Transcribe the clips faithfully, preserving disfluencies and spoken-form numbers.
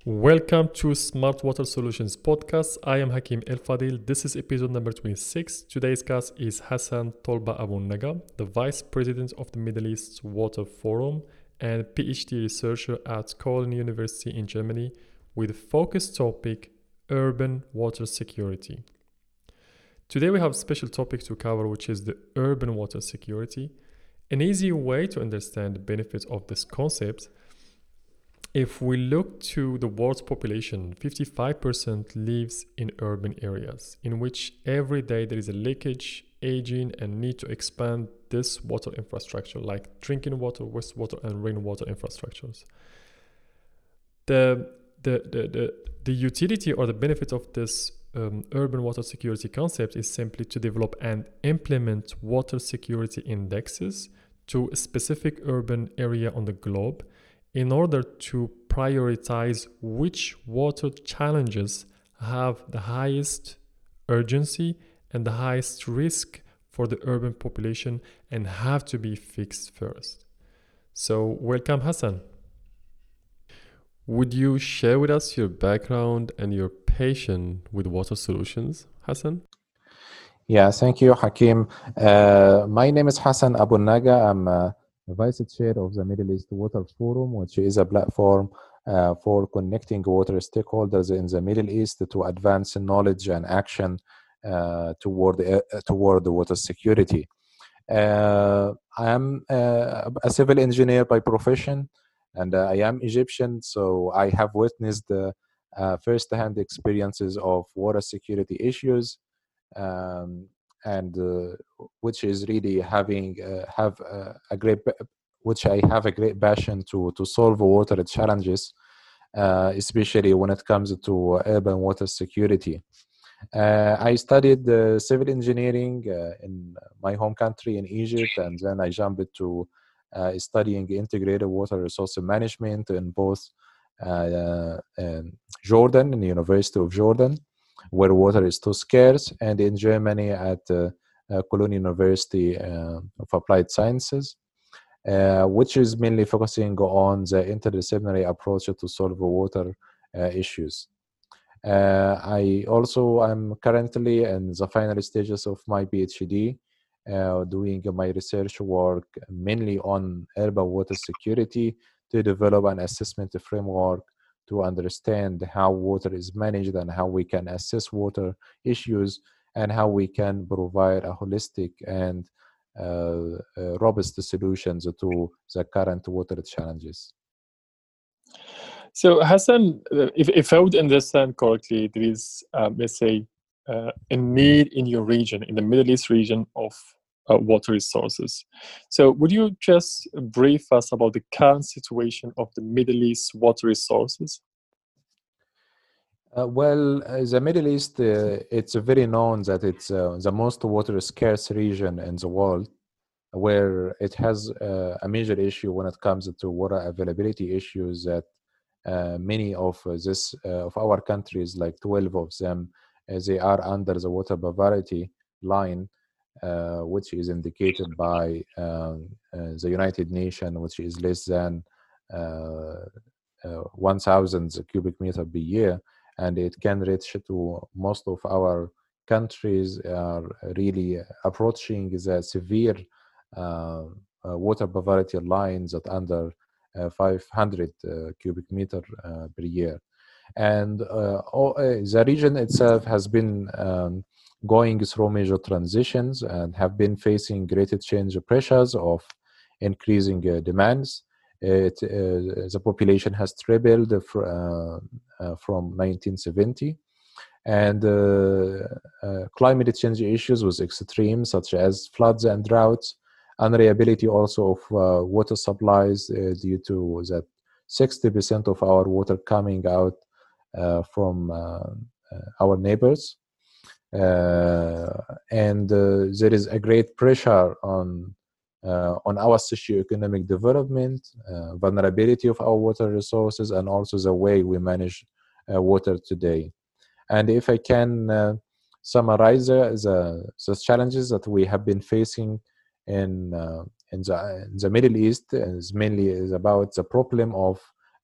Welcome to Smart Water Solutions podcast. I am Hakim El Fadil. This is episode number twenty-six. Today's guest is Hassan Tolba Abu Naga, the Vice President of the Middle East Water Forum and PhD researcher at Cologne University in Germany with focus topic urban water security. Today we have a special topic to cover, which is the urban water security. An easy way to understand the benefits of this concept: if we look to the world's population, fifty-five percent lives in urban areas, in which every day there is a leakage, aging, and need to expand this water infrastructure, like drinking water, wastewater, and rainwater infrastructures. The, the, the, the, the utility or the benefit of this um, urban water security concept is simply to develop and implement water security indexes to a specific urban area on the globe, in order to prioritize which water challenges have the highest urgency and the highest risk for the urban population and have to be fixed first. So, welcome, Hassan. Would you share with us your background and your passion with water solutions, Hassan? Yeah, thank you, Hakim. Uh, my name is Hassan Abu Naga. I'm uh, Vice Chair of the Middle East Water Forum, which is a platform uh, for connecting water stakeholders in the Middle East to advance knowledge and action uh, toward uh, toward the water security. Uh, I am uh, a civil engineer by profession, and uh, I am Egyptian, so I have witnessed the uh, first-hand experiences of water security issues. Um, and uh, which is really having uh, have uh, a great which I have a great passion to to solve water challenges, uh, especially when it comes to urban water security. Uh, I studied uh, civil engineering uh, in my home country in Egypt, and then I jumped to uh, studying integrated water resource management in both uh, uh, Jordan, in the University of Jordan, where water is too scarce, and in Germany at uh, uh, Cologne University uh, of Applied Sciences, uh, which is mainly focusing on the interdisciplinary approach to solve water uh, issues. Uh, I also am currently in the final stages of my PhD, uh, doing my research work mainly on urban water security to develop an assessment framework to understand how water is managed and how we can assess water issues and how we can provide a holistic and uh, uh, robust solutions to the current water challenges. So, Hassan, uh, if, if I would understand correctly, there is, um, let's say, uh, a need in your region, in the Middle East region, of uh, water resources. So, would you just brief us about the current situation of the Middle East water resources? Uh, well, uh, the Middle East, uh, it's very known that it's uh, the most water scarce region in the world, where it has uh, a major issue when it comes to water availability issues that uh, many of uh, this uh, of our countries, like twelve of them, uh, they are under the water poverty line, uh, which is indicated by um, uh, the United Nations, which is less than uh, uh, one thousand cubic meter per year, and it can reach to most of our countries are really approaching the severe uh, uh, water poverty lines at under uh, five hundred uh, cubic meter uh, per year. And uh, all, uh, the region itself has been um, going through major transitions and have been facing great change pressures of increasing uh, demands. It, uh, the population has tripled fr- uh, uh, from nineteen seventy, and uh, uh, climate change issues with extremes such as floods and droughts, unreliability also of uh, water supplies uh, due to that sixty percent of our water coming out uh, from uh, uh, our neighbors. Uh, and uh, there is a great pressure on uh, on our socioeconomic development, uh, vulnerability of our water resources, and also the way we manage uh, water today. And if I can uh, summarize uh, the, the challenges that we have been facing in uh, in the, in the Middle East, is mainly is about the problem of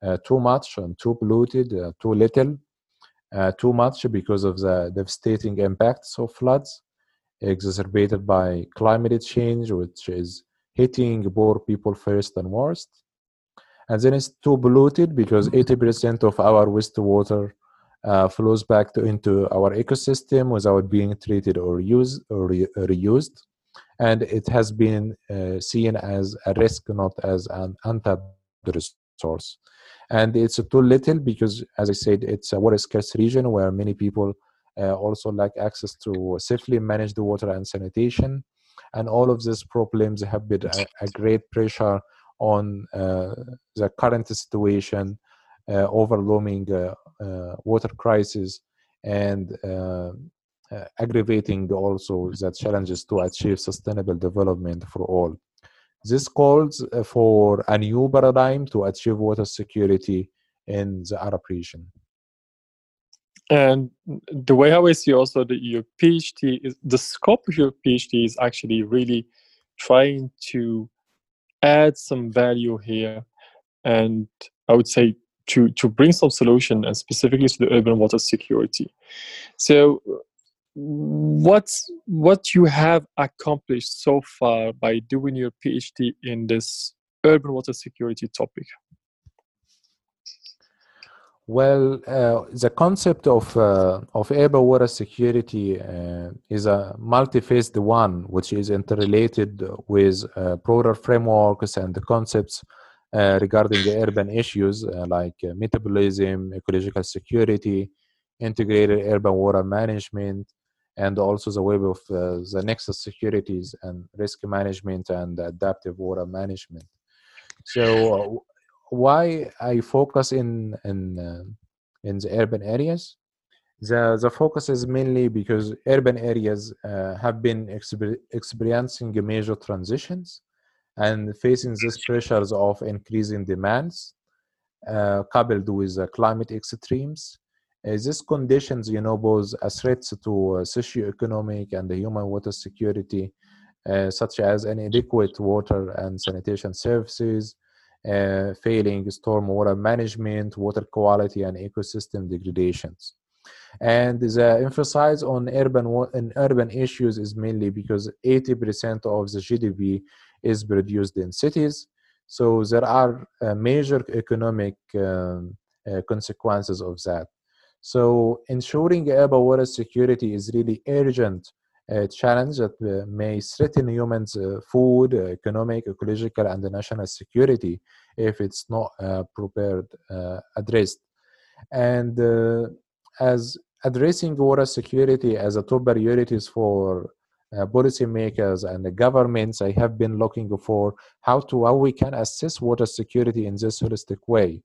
uh, too much and too polluted, uh, too little, uh, too much because of the devastating impacts of floods exacerbated by climate change, which is hitting poor people first and worst. And then it's too polluted because eighty percent of our wastewater uh, flows back to, into our ecosystem without being treated or used or re- reused. And it has been uh, seen as a risk, not as an untapped resource. And it's too little because, as I said, it's a water scarce region where many people uh, also lack access to safely manage the water and sanitation. And all of these problems have been a, a great pressure on uh, the current situation, uh, overwhelming uh, uh, water crisis, and uh, uh, aggravating also the challenges to achieve sustainable development for all. This calls uh, for a new paradigm to achieve water security in the Arab region. And the way how I see also that your PhD is the scope of your PhD is actually really trying to add some value here, and I would say to to bring some solution, and specifically to the urban water security. So, what's what you have accomplished so far by doing your PhD in this urban water security topic? Well, uh, the concept of uh, of urban water security uh, is a multi-phased one, which is interrelated with uh, broader frameworks and the concepts uh, regarding urban issues uh, like uh, metabolism, ecological security, integrated urban water management, and also the web of uh, the nexus securities and risk management and adaptive water management. So, uh, why I focus in in uh, in the urban areas? The the focus is mainly because urban areas uh, have been exper- experiencing major transitions and facing these pressures of increasing demands, uh, coupled with uh, climate extremes. Uh, these conditions, you know, pose a threat to uh, socio-economic and the human water security, uh, such as inadequate water and sanitation services, uh, failing stormwater management, water quality, and ecosystem degradations. And the emphasis on urban in urban issues is mainly because eighty percent of the G D P is produced in cities. So there are uh, major economic um, uh, consequences of that. So ensuring urban water security is really urgent uh, challenge that uh, may threaten humans' uh, food, uh, economic, ecological, and the national security if it's not uh, prepared, uh, addressed. And uh, as addressing water security as a top priorities for uh, policymakers and the governments, I have been looking for how to how we can assess water security in this holistic way.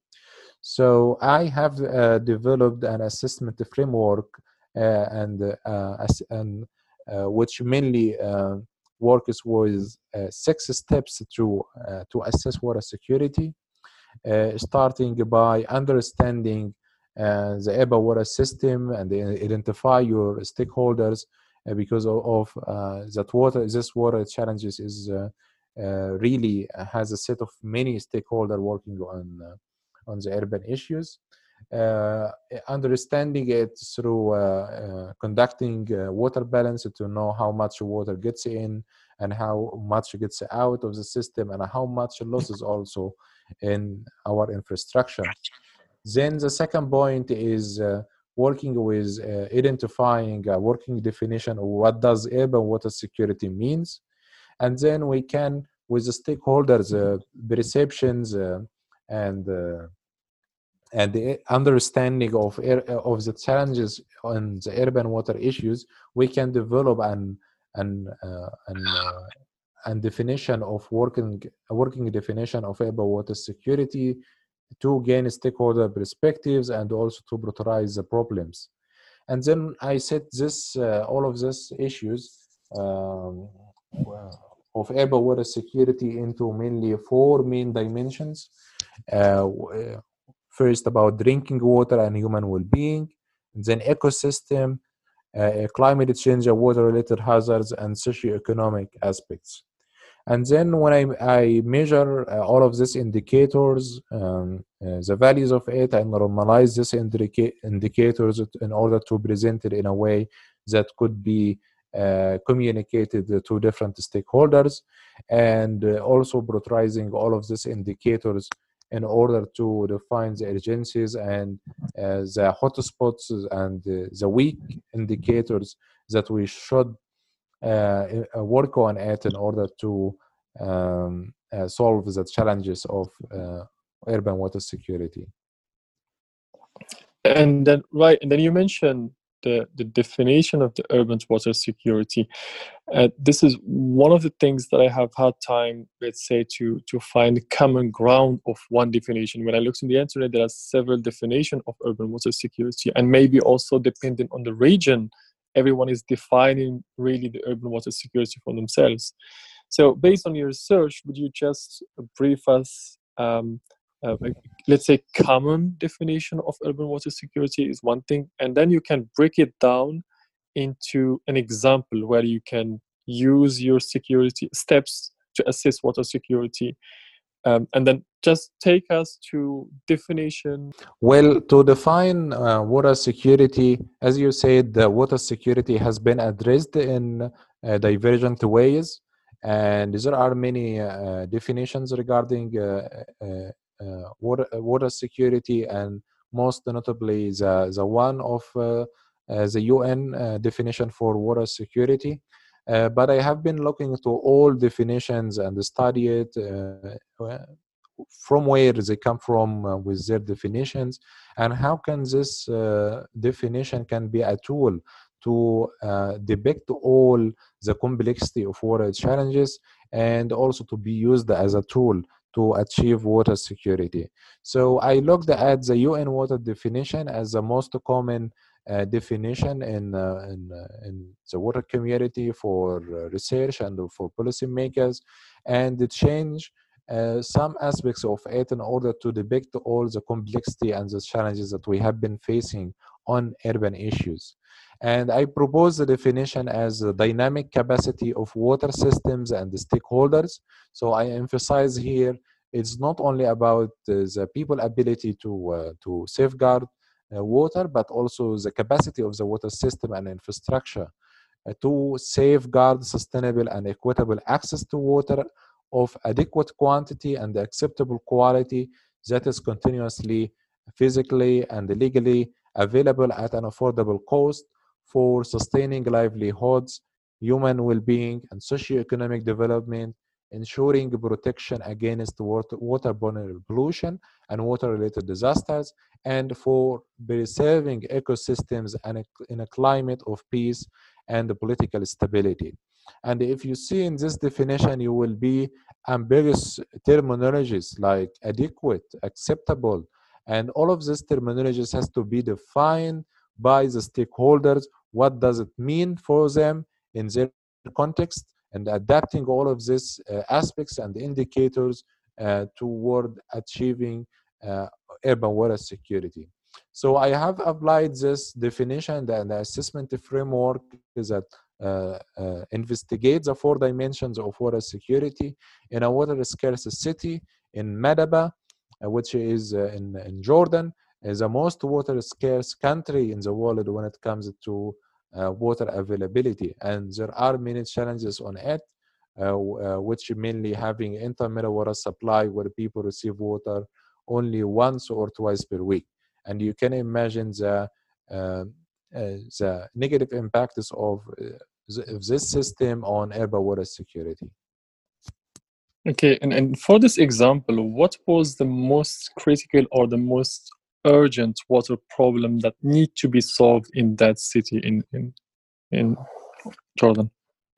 So I have uh, developed an assessment framework uh, and uh, ass- and uh, which mainly uh, works with uh, six steps to uh, to assess water security, uh, starting by understanding uh, the urban water system and identify your stakeholders, uh, because of, of uh, that water this water challenges is uh, uh, really has a set of many stakeholders working on uh, on the urban issues. Uh, understanding it through uh, uh, conducting uh, water balance to know how much water gets in and how much gets out of the system and how much losses also in our infrastructure. Then the second point is uh, working with uh, identifying a working definition of what does urban water security means, and then we can, with the stakeholders' uh, perceptions uh, and uh, and the understanding of of the challenges on the urban water issues, we can develop an an uh, an uh, and definition of working a working definition of urban water security to gain stakeholder perspectives and also to prioritize the problems. And then I set this uh, all of these issues um, of urban water security into mainly four main dimensions. Uh, first, about drinking water and human well-being, then ecosystem, uh, climate change, water-related hazards, and socio-economic aspects. And then when I, I measure uh, all of these indicators, um, uh, the values of it, and normalize these indica- indicators in order to present it in a way that could be uh, communicated to different stakeholders, and uh, also prioritizing all of these indicators in order to define the urgencies and uh, the hotspots and uh, the weak indicators that we should uh, uh, work on it in order to um, uh, solve the challenges of uh, urban water security. And then, right, and then you mentioned the, the definition of the urban water security. Uh, this is one of the things that I have had time, let's say, to to find common ground of one definition. When I looked on the internet, there are several definitions of urban water security, and maybe also depending on the region, everyone is defining really the urban water security for themselves. So based on your research, would you just brief us, um, uh, let's say, common definition of urban water security is one thing, and then you can break it down into an example where you can use your security steps to assess water security, um, and then just take us to definition. Well, to define uh, water security, as you said, the water security has been addressed in uh, divergent ways, and there are many uh, definitions regarding uh, uh, uh, water, water security, and most notably the, the one of uh, uh, the U N uh, definition for water security. Uh, but I have been looking to all definitions and study it uh, from where they come from uh, with their definitions, and how can this uh, definition can be a tool to uh, depict all the complexity of water challenges, and also to be used as a tool to achieve water security. So I looked at the U N water definition as the most common uh, definition in, uh, in, uh, in the water community for uh, research and for policymakers, and it changed uh, some aspects of it in order to depict all the complexity and the challenges that we have been facing on urban issues. And I propose the definition as a dynamic capacity of water systems and the stakeholders. So I emphasize here, it's not only about uh, the people ability to, uh, to safeguard uh, water, but also the capacity of the water system and infrastructure uh, to safeguard sustainable and equitable access to water of adequate quantity and acceptable quality that is continuously, physically, and legally available at an affordable cost for sustaining livelihoods, human well-being, and socio-economic development, ensuring protection against water, waterborne pollution and water-related disasters, and for preserving ecosystems and in a climate of peace and political stability. And if you see in this definition, you will be ambiguous terminologies like adequate, acceptable, and all of these terminologies has to be defined by the stakeholders. What does it mean for them in their context, and adapting all of these uh, aspects and indicators uh, toward achieving uh, urban water security. So I have applied this definition and the assessment framework that uh, uh, investigates the four dimensions of water security in a water scarce city in Madaba, uh, which is uh, in, in Jordan, is the most water scarce country in the world when it comes to uh, water availability. And there are many challenges on it, uh, uh, which mainly having intermittent water supply where people receive water only once or twice per week. And you can imagine the, uh, uh, the negative impacts of, uh, of this system on urban water security. Okay, and, and for this example, what was the most critical or the most urgent water problem that need to be solved in that city in, in, in Jordan?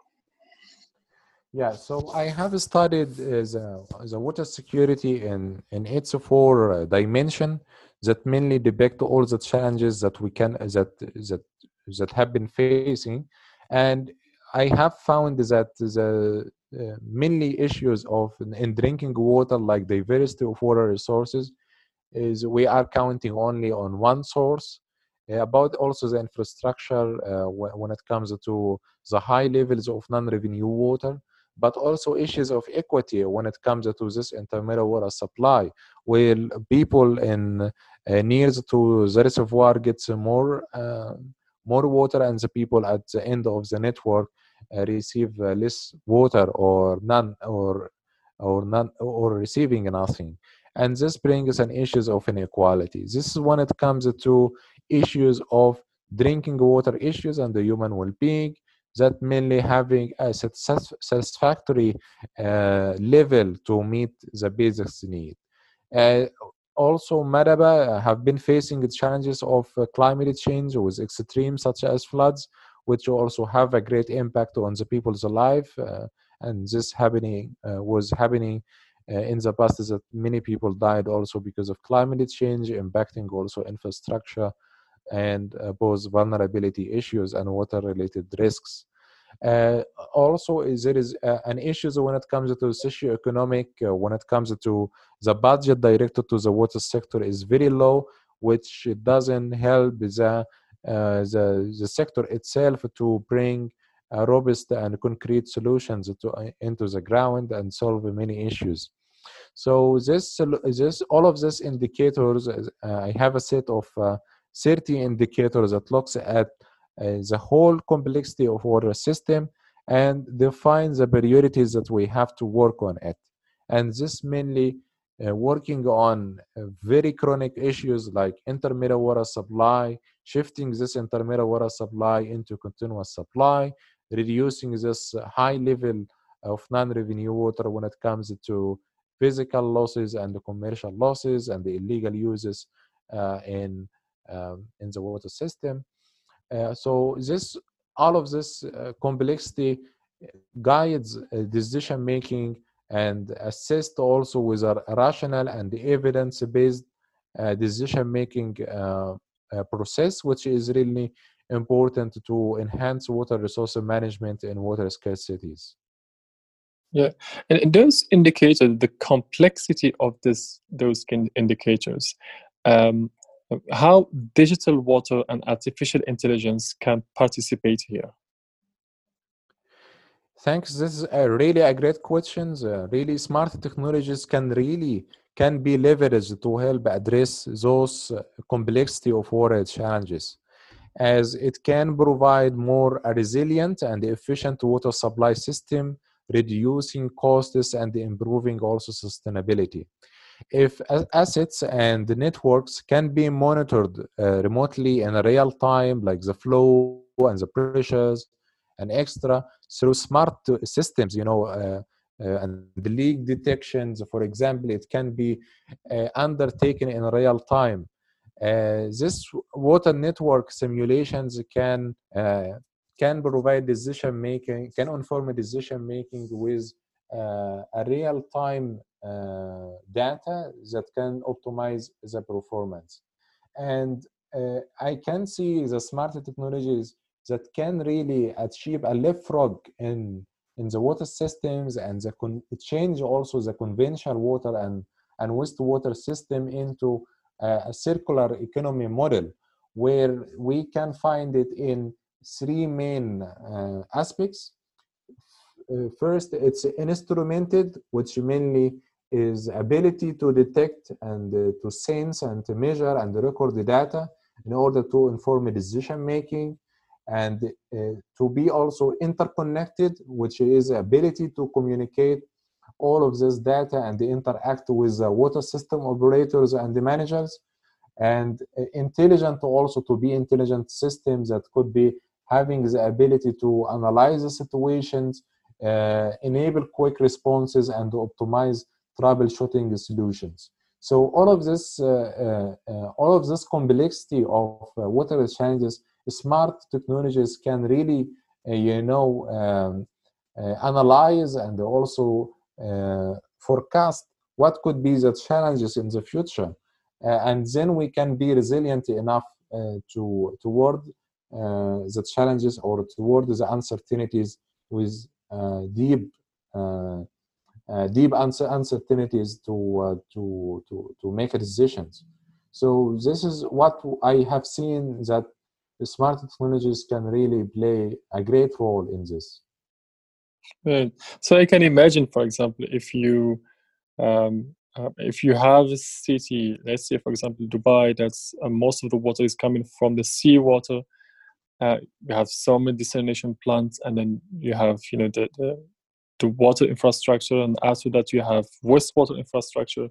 Yeah, so I have studied uh, the, the water security in, in its four uh, dimension that mainly depict all the challenges that we can that that that have been facing, and I have found that the uh, mainly issues of in drinking water, like diversity of water resources, is we are counting only on one source. Uh, about also the infrastructure uh, when, when it comes to the high levels of non-revenue water, but also issues of equity when it comes to this intermittent water supply, where people in uh, near to the reservoir gets more uh, more water, and the people at the end of the network uh, receive uh, less water or none or or none or receiving nothing. And this brings an issues of inequality. This is when it comes to issues of drinking water issues and the human well-being, that mainly having a satisf- satisfactory uh, level to meet the basic need. Uh, Also, Maraba have been facing the challenges of uh, climate change with extremes such as floods, which also have a great impact on the people's life. Uh, and this happening uh, was happening uh, in the past, is that many people died also because of climate change, impacting also infrastructure and uh, both vulnerability issues and water-related risks. Uh, Also, is there is uh, an issue when it comes to socioeconomic, uh, when it comes to the budget directed to the water sector is very low, which doesn't help the uh, the, the sector itself to bring uh, robust and concrete solutions to, uh, into the ground and solve many issues. So this, this all of these indicators, uh, I have a set of uh, thirty indicators that looks at uh, the whole complexity of water system and define the priorities that we have to work on it. And this mainly uh, working on uh, very chronic issues like intermittent water supply, shifting this intermittent water supply into continuous supply, reducing this high level of non-revenue water when it comes to physical losses and the commercial losses and the illegal uses uh, in um, in the water system. Uh, so this all of this uh, complexity guides uh, decision making and assist also with a rational and evidence based uh, decision making uh, uh, process, which is really important to enhance water resource management in water scarcities. Yeah, and, and those indicators, the complexity of this, those indicators, um, how digital water and artificial intelligence can participate here. Thanks. This is a really a great question. Uh, really, smart technologies can really can be leveraged to help address those uh, complexity of water challenges, as it can provide more a resilient and efficient water supply system, reducing costs and improving also sustainability. If assets and networks can be monitored uh, remotely in real time, like the flow and the pressures and extra through smart systems, you know, uh, uh, and the leak detections, for example, it can be uh, undertaken in real time. Uh, this water network simulations can uh, can provide decision making, can inform decision making with uh, a real time uh, data that can optimize the performance. And uh, I can see the smart technologies that can really achieve a leapfrog in in the water systems and the con- change also the conventional water and and wastewater system into uh, a circular economy model, where we can find it in three main uh, aspects. Uh, first, it's instrumented, which mainly is ability to detect and uh, to sense and to measure and record the data in order to inform decision making, and uh, to be also interconnected, which is ability to communicate all of this data and interact with the water system operators and the managers, and uh, intelligent also to be intelligent systems that could be having the ability to analyze the situations, uh, enable quick responses, and optimize troubleshooting solutions. So all of this, uh, uh, uh, all of this complexity of uh, water challenges, smart technologies can really, uh, you know, um, uh, analyze and also uh, forecast what could be the challenges in the future, uh, and then we can be resilient enough uh, to toward uh, the challenges or toward the uncertainties with uh, deep uh, uh, deep uncertainties to, uh, to to to make decisions. So this is what I have seen, that smart technologies can really play a great role in this. Right. So I can imagine, for example, if you um, uh, if you have a city, let's say, for example, Dubai, that's uh, most of the water is coming from the seawater. Uh, you have so many desalination plants, and then you have, you know, the, the the water infrastructure, and after that you have wastewater infrastructure.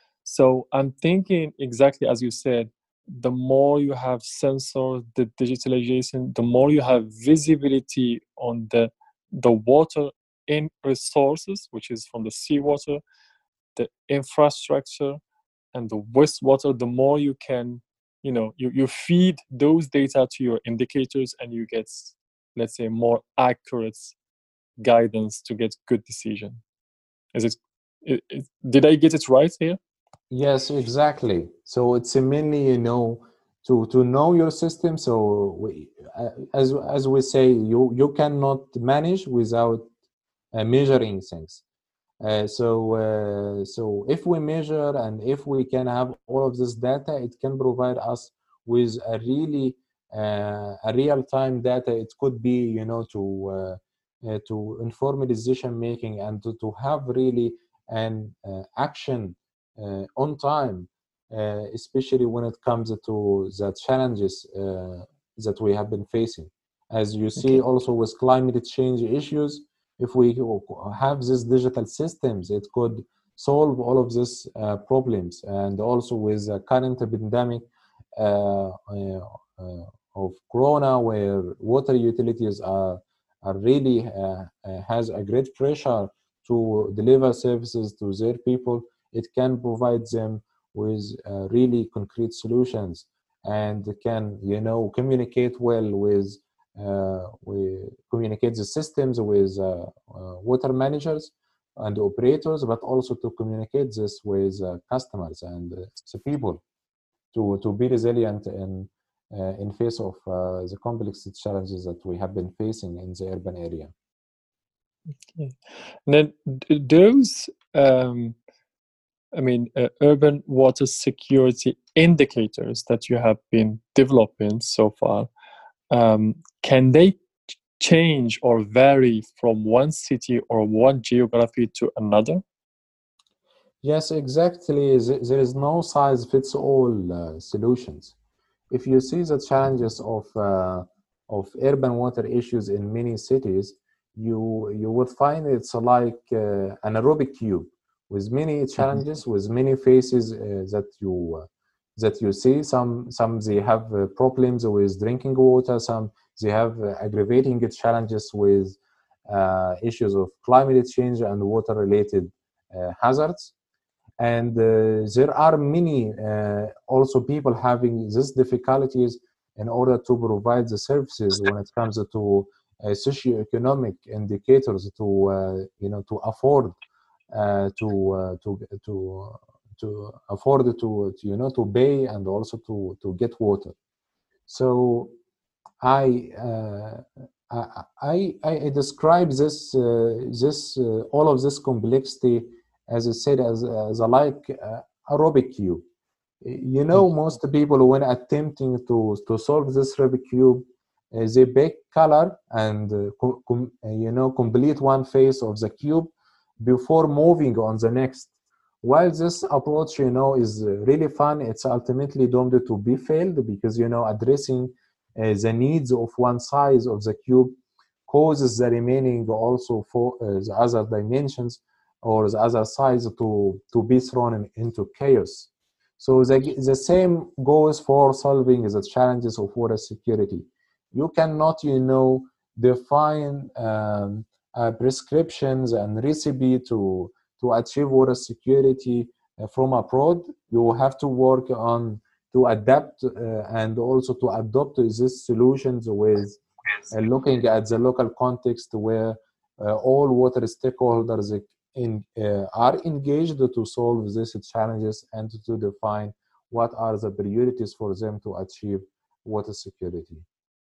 So I'm thinking exactly as you said, the more you have sensors, the digitalization, the more you have visibility on the the water in resources, which is from the seawater, the infrastructure, and the wastewater, the more you can, you know, you, you feed those data to your indicators, and you get, let's say, more accurate guidance to get good decision. Is it, it, it did I get it right here? Yes, exactly. So it's mainly, you know, to to know your system. So we, uh, as as we say, you you cannot manage without uh, measuring things. Uh, so uh, so if we measure and if we can have all of this data, it can provide us with a really uh, a real time data. It could be, you know, to uh, uh, to inform decision making and to, to have really an uh, action uh, on time, uh, especially when it comes to the challenges uh, that we have been facing. As you see, Okay. also with climate change issues, if we have these digital systems, it could solve all of these uh, problems. And also with the current pandemic uh, uh, uh, of Corona, where water utilities are, are really uh, uh, has a great pressure to deliver services to their people, it can provide them with uh, really concrete solutions and can, you know, communicate well with uh, we communicate the systems with uh, uh, water managers and operators, but also to communicate this with uh, customers and uh, the people to, to be resilient in uh, in face of uh, the complex challenges that we have been facing in the urban area. Okay. And then d- those, um, I mean, uh, urban water security indicators that you have been developing so far, um, can they change or vary from one city or one geography to another? Yes, exactly. There is no size fits all uh, solutions. If you see the challenges of uh, of urban water issues in many cities, you you would find it's like uh, an Rubik cube with many Mhm. challenges, with many faces uh, that you uh, that you see. Some some they have uh, problems with drinking water. Some they have uh, aggravating challenges with uh, issues of climate change and water related uh, hazards. And uh, there are many uh, also people having these difficulties in order to provide the services when it comes to uh, socioeconomic indicators to uh, you know to afford uh, to uh, to to to afford to, to you know to pay and also to to get water. So I uh, I, I I describe this uh, this uh, all of this complexity, as I said, as as a like uh, a Rubik cube. You know, Mhm. most people when attempting to to solve this Rubik cube, uh, they pick color and uh, com, com, uh, you know complete one face of the cube before moving on the next. While this approach, you know, is uh, really fun, it's ultimately doomed to be failed because you know addressing uh, the needs of one size of the cube causes the remaining also for uh, the other dimensions or the other size to to be thrown in, into chaos. So the, the same goes for solving the challenges of water security. You cannot, you know, define um, uh, prescriptions and recipe to to achieve water security uh, from abroad. You have to work on to adapt uh, and also to adopt these solutions with uh, looking at the local context where uh, all water stakeholders in, uh, are engaged to solve these challenges and to define what are the priorities for them to achieve water security.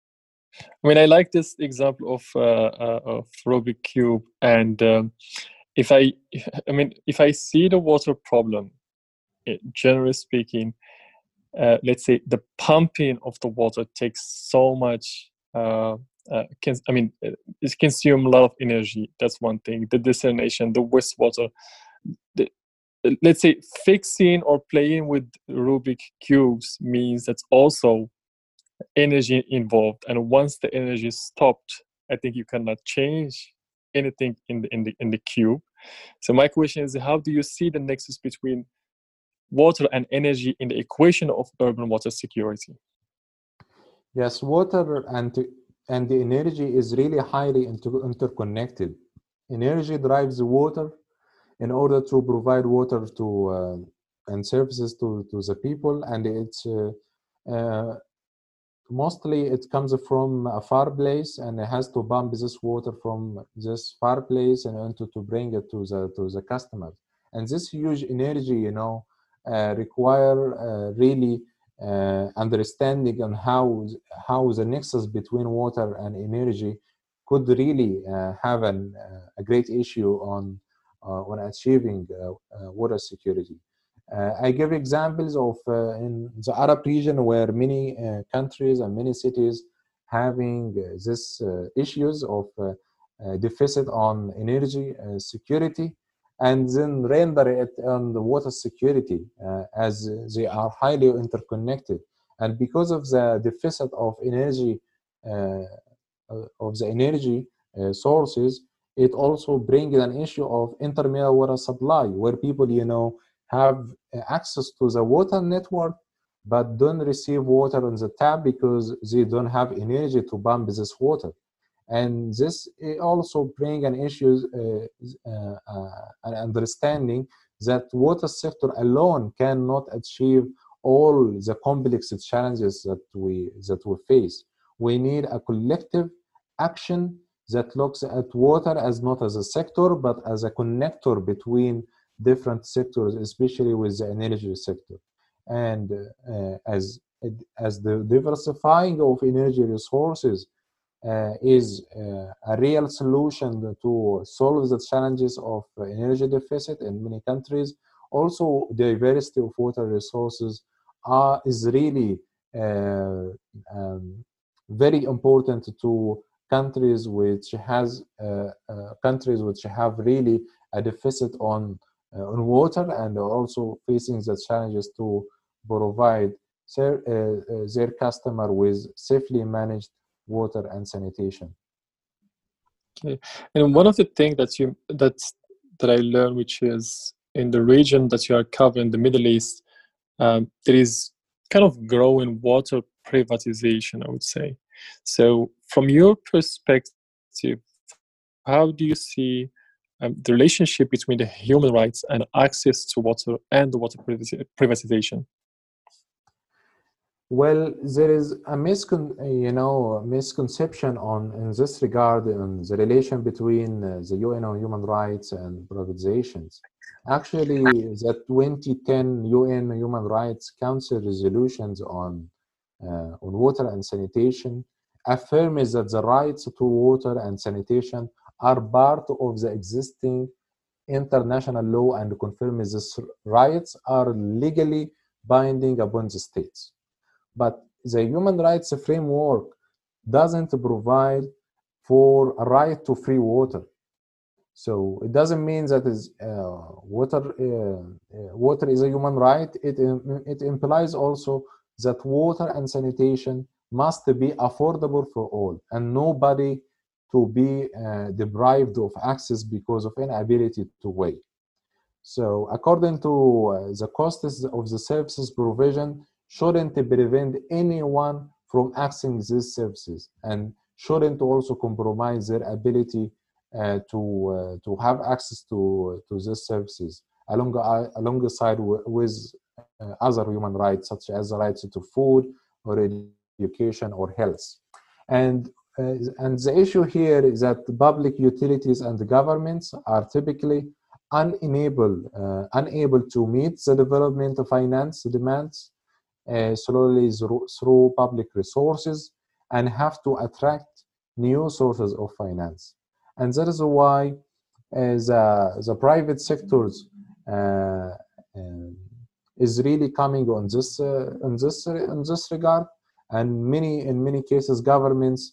I mean, I like this example of uh, uh, of Rubik cube, and um, if I, I mean, if I see the water problem, eh, generally speaking, uh, let's say the pumping of the water takes so much uh, uh, can, I mean, it consume a lot of energy. That's one thing. The desalination, the wastewater. The, let's say fixing or playing with Rubik cubes means that's also energy involved. And once the energy is stopped, I think you cannot change anything in the in the in the cube. So my question is, how do you see the nexus between water and energy in the equation of urban water security? Yes, water and and the energy is really highly inter- interconnected. Energy drives water in order to provide water to uh, and services to, to the people, and it's uh, uh, mostly it comes from a far place, and it has to pump this water from this far place and into to bring it to the to the customer. And this huge energy, you know, uh, require uh, really uh, understanding on how how the nexus between water and energy could really uh, have an, uh, a great issue on uh, on achieving uh, uh, water security. Uh, I give examples of uh, in the Arab region where many uh, countries and many cities having uh, this uh, issues of uh, uh, deficit on energy uh, security, and then render it on the water security uh, as they are highly interconnected. And because of the deficit of energy uh, of the energy uh, sources, it also brings an issue of intermittent water supply, where people, you know, have access to the water network, but don't receive water on the tap because they don't have energy to pump this water. And this also bring an issue, uh, uh, uh, an understanding that water sector alone cannot achieve all the complex challenges that we that we face. We need a collective action that looks at water as not as a sector, but as a connector between different sectors, especially with the energy sector. And uh, as as the diversifying of energy resources uh, is uh, a real solution to solve the challenges of energy deficit in many countries. Also, diversity of water resources are, is really uh, um, very important to countries which has uh, uh, countries which have really a deficit on uh, on water, and are also facing the challenges to provide their, uh, uh, their customer with safely managed water and sanitation. Okay. And one of the things that you that that I learned, which is in the region that you are covering, the Middle East, um, there is kind of growing water privatization, I would say. So, from your perspective, how do you see um, the relationship between the human rights and access to water and the water privatization? Well, there is a miscon you know misconception on in this regard on the relation between uh, the U N on human rights and privatizations. Actually, the twenty ten U N Human Rights Council resolutions on uh, on water and sanitation affirms that the rights to water and sanitation are part of the existing international law, and confirms these rights are legally binding upon the states. But the human rights framework doesn't provide for a right to free water. So it doesn't mean that is uh, water uh, uh, water is a human right. It it implies also that water and sanitation must be affordable for all, and nobody to be uh, deprived of access because of inability to pay. So according to uh, the costs of the services provision shouldn't prevent anyone from accessing these services, and shouldn't also compromise their ability uh, to uh, to have access to to these services along uh, alongside with uh, other human rights such as the rights to food or education or health. And uh, and the issue here is that public utilities and the governments are typically unable uh, unable to meet the development of finance demands uh, slowly through, through public resources, and have to attract new sources of finance. And that is why uh, the, the private sectors uh, um, is really coming on this uh, on this in this regard. And many in many cases governments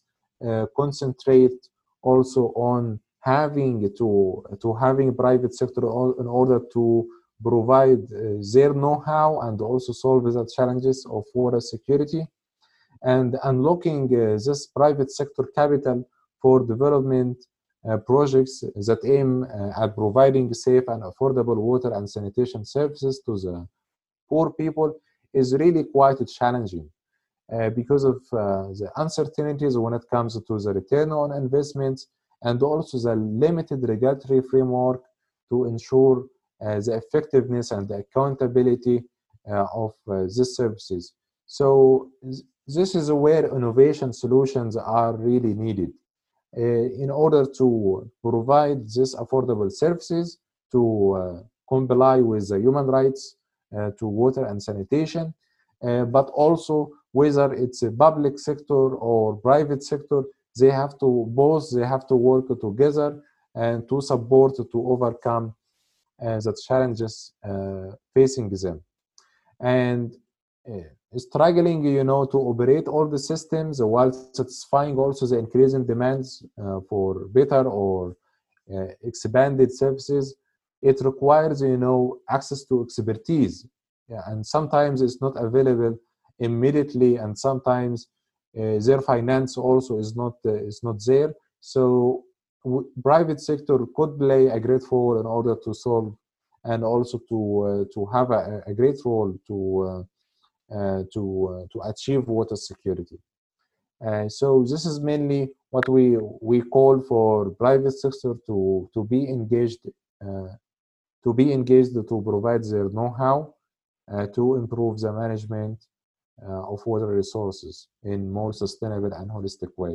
uh, concentrate also on having to to having private sector in order to provide uh, their know-how and also solve the challenges of water security, and unlocking uh, this private sector capital for development uh, projects that aim uh, at providing safe and affordable water and sanitation services to the poor people is really quite challenging uh, because of uh, the uncertainties when it comes to the return on investments and also the limited regulatory framework to ensure uh, the effectiveness and the accountability uh, of uh, these services. So this is where innovation solutions are really needed uh, in order to provide these affordable services to uh, comply with the human rights uh, to water and sanitation, uh, but also whether it's a public sector or private sector, they have to both they have to work together and to support to overcome uh, the challenges uh, facing them. And uh, struggling, you know, to operate all the systems while satisfying also the increasing demands uh, for better or uh, expanded services, it requires, you know, access to expertise. Yeah, and sometimes it's not available immediately, and sometimes uh, their finance also is not uh, is not there. So w- private sector could play a great role in order to solve and also to uh, to have a, a great role to uh, uh, to uh, to achieve water security. Uh, so this is mainly what we we call for private sector to to be engaged uh, to be engaged to provide their know-how uh, to improve the management uh, of water resources in more sustainable and holistic way.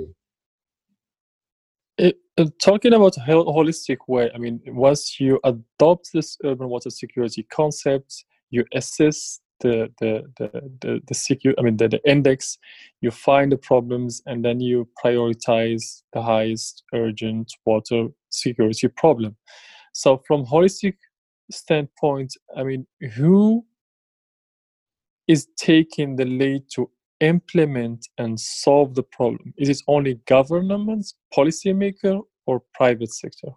It, uh, talking about a hol- holistic way, I mean, once you adopt this urban water security concept, you assess the the the the, the secure, I mean, the, the index, you find the problems, and then you prioritize the highest urgent water security problem. So, from holistic standpoint, I mean, who is taking the lead to implement and solve the problem? Is it only governments, policymaker, or private sector?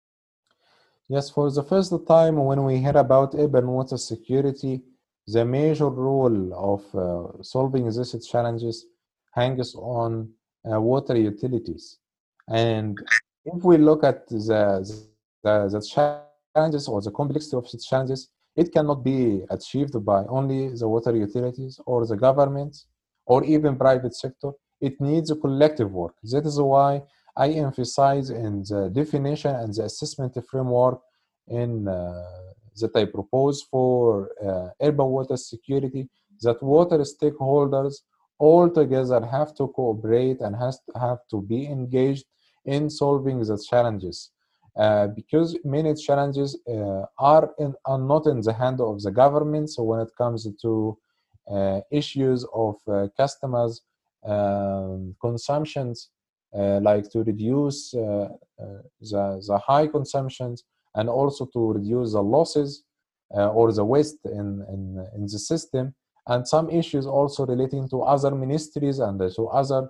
Yes, for the first time when we hear about urban water security, the major role of uh, solving these challenges hangs on uh, water utilities. And if we look at the, the, the challenges or the complexity of the challenges, it cannot be achieved by only the water utilities or the governments or even private sector. It needs a collective work. That is why I emphasize in the definition and the assessment framework in uh, that I propose for uh, urban water security, that water stakeholders all together have to cooperate and has to have to be engaged in solving the challenges. Uh, because many challenges uh, are, in, are not in the hand of the government. So when it comes to uh, issues of uh, customers' um, consumptions, uh, like to reduce uh, uh, the, the high consumptions and also to reduce the losses uh, or the waste in, in, in the system, and some issues also relating to other ministries and to other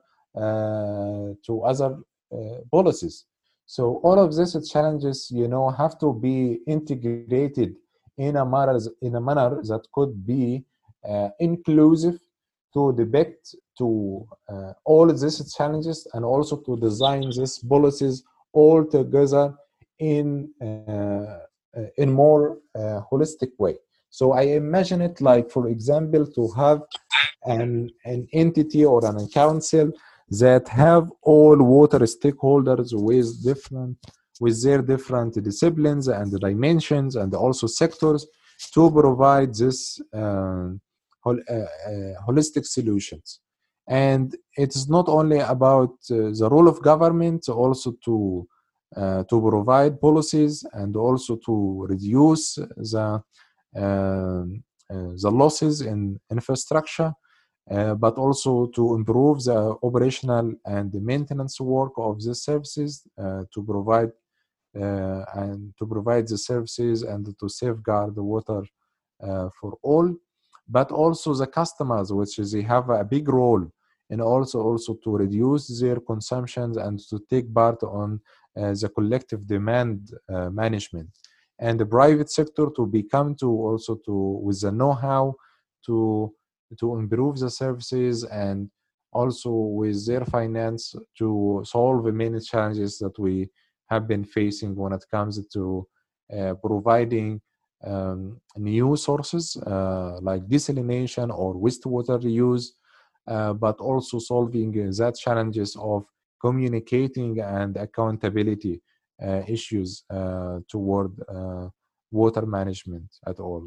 uh, to other uh, policies. So all of these challenges, you know, have to be integrated in a manner in a manner that could be uh, inclusive to depict to uh, all these challenges and also to design these policies all together in uh, in more uh, holistic way. So I imagine it like, for example, to have an an entity or an council that have all water stakeholders with different with their different disciplines and dimensions and also sectors to provide this uh, hol- uh, uh, holistic solutions. And it is not only about uh, the role of government also to uh, to provide policies and also to reduce the uh, uh, the losses in infrastructure, uh, but also to improve the operational and the maintenance work of the services uh, to provide uh, and to provide the services and to safeguard the water uh, for all, but also the customers, which is they have a big role and also also to reduce their consumptions and to take part on uh, the collective demand uh, management, and the private sector to become to also to with the know-how to to improve the services, and also with their finance to solve many challenges that we have been facing when it comes to uh, providing um, new sources uh, like desalination or wastewater reuse, uh, but also solving uh, that challenges of communicating and accountability uh, issues uh, toward uh, water management at all.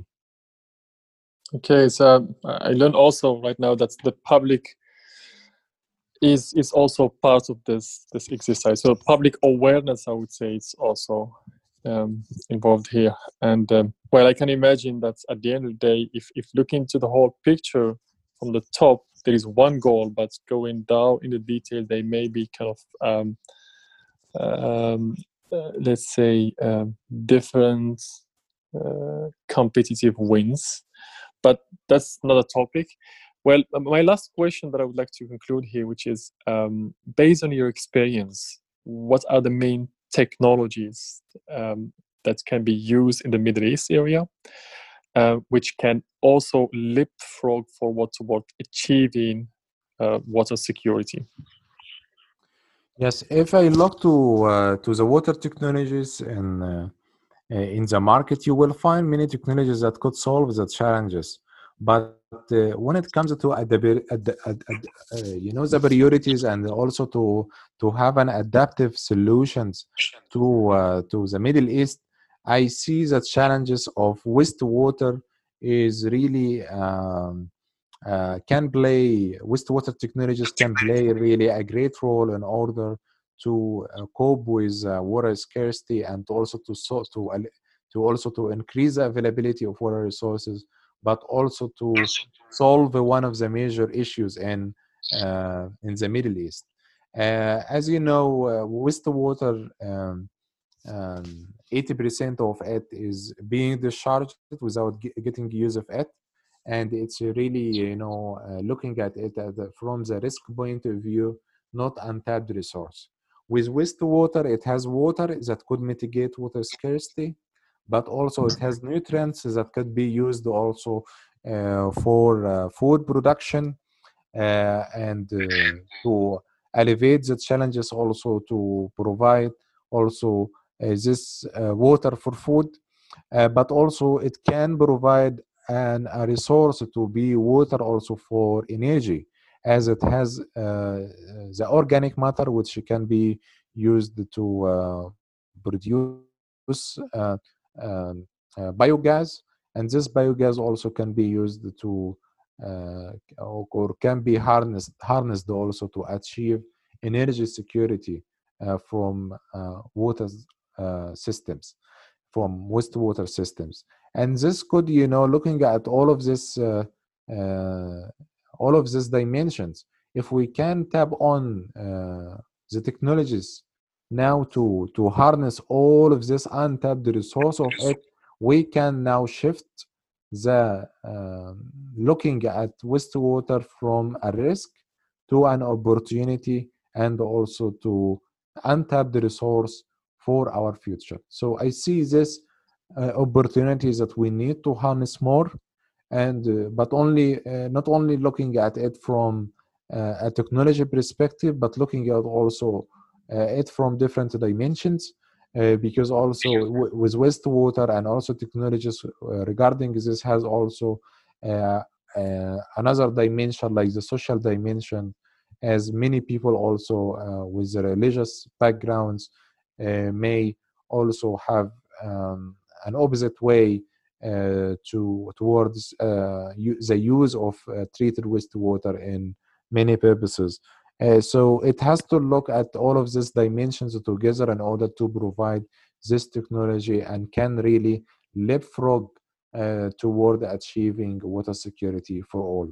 Okay, so I learned also right now that the public is is also part of this this exercise. So public awareness, I would say, is also um, involved here. And um, well, I can imagine that at the end of the day, if if looking to the whole picture from the top, there is one goal, but going down in the detail, they may be kind of um, um, uh, let's say um, different uh, competitive wins. But that's not a topic. Well, my last question that I would like to conclude here, which is um, based on your experience, what are the main technologies um, that can be used in the Middle East area, uh, which can also leapfrog forward toward achieving uh, water security? Yes, if I look to uh, to the water technologies in uh, uh, in the market, you will find many technologies that could solve the challenges. But uh, when it comes to adapt, ad, ad, ad, uh, you know, the priorities, and also to to have an adaptive solutions to uh, to the Middle East, I see that challenges of wastewater is really um, uh, can play wastewater technologies can play really a great role in order to uh, cope with uh, water scarcity, and also to so to to also to increase the availability of water resources, but also to solve one of the major issues in uh, in the Middle East. Uh, as you know, uh, wastewater, um, um, eighty percent of it is being discharged without ge- getting use of it, and it's really, you know, uh, looking at it at the, from the risk point of view, not untapped resource. With wastewater, it has water that could mitigate water scarcity, but also it has nutrients that could be used also uh, for uh, food production, uh, and uh, to alleviate the challenges, also to provide also uh, this uh, water for food, uh, but also it can provide an, a resource to be water also for energy, as it has uh, the organic matter which can be used to uh, produce uh, um, uh, biogas, and this biogas also can be used to uh, or, or can be harnessed harnessed also to achieve energy security uh, from uh, water uh, systems, from wastewater systems. And this could, you know, looking at all of this uh, uh, all of these dimensions, if we can tap on uh, the technologies now to to harness all of this untapped resource of it, we can now shift the um, looking at wastewater from a risk to an opportunity, and also to untap the resource for our future. So I see this uh, opportunities that we need to harness more, and uh, but only uh, not only looking at it from uh, a technology perspective, but looking at also uh, it from different dimensions, uh, because also w- with wastewater and also technologies uh, regarding this has also uh, uh, another dimension, like the social dimension, as many people also uh, with the religious backgrounds uh, may also have um, an opposite way uh, to towards uh, u- the use of uh, treated wastewater in many purposes. Uh, so it has to look at all of these dimensions together in order to provide this technology, and can really leapfrog uh, toward achieving water security for all.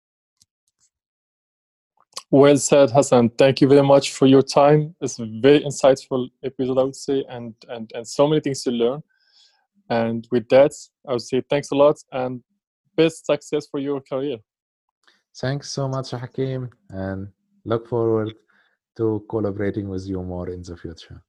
Well said, Hassan. Thank you very much for your time. It's a very insightful episode, I would say, and and and so many things to learn. And with that, I would say thanks a lot and best success for your career. Thanks so much, Hakeem, and look forward to collaborating with you more in the future.